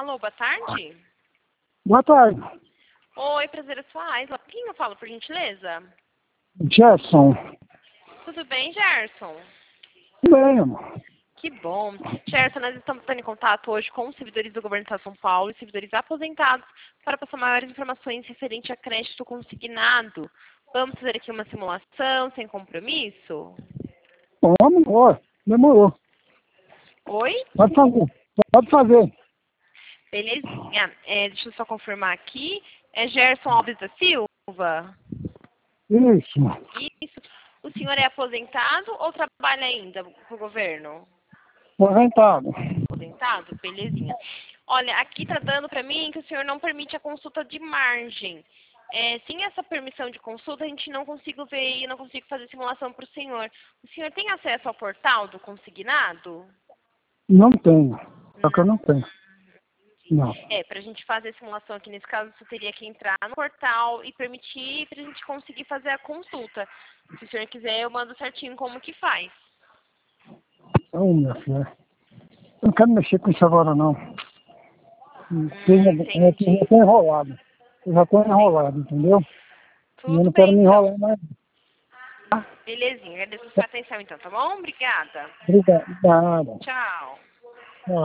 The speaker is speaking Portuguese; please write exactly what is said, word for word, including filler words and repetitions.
Alô, boa tarde. Boa tarde. Oi, prazer, eu sou a Aisla. Quem eu falo, por gentileza? Gerson. Tudo bem, Gerson? Bem, amor. Que bom. Gerson, nós estamos entrando em contato hoje com os servidores do Governo do Estado de São Paulo e servidores aposentados para passar maiores informações referente a crédito consignado. Vamos fazer aqui uma simulação sem compromisso? Vamos, ó, demorou. Oi? Pode fazer. Pode fazer. Belezinha. É, deixa eu só confirmar aqui. É Gerson Alves da Silva? Isso. Isso. O senhor é aposentado ou trabalha ainda para o governo? Aposentado. Aposentado? Belezinha. Olha, aqui tá dando para mim que o senhor não permite a consulta de margem. É, sem essa permissão de consulta, a gente não consigo ver e não consigo fazer simulação para o senhor. O senhor tem acesso ao portal do consignado? Não tenho. Só que eu Não. não tenho. Não. É, para a gente fazer a simulação aqui nesse caso, você teria que entrar no portal e permitir para a gente conseguir fazer a consulta. Se o senhor quiser, eu mando certinho como que faz. Ô, minha filha. Eu não quero mexer com isso agora, não. Hum, Tenho, eu entendi. já estou enrolado. Eu já estou enrolado, entendeu? E eu Tudo não quero bem, me então. enrolar mais. Beleza, agradeço a sua atenção então, tá bom? Obrigada. Obrigado. Nada. Tchau.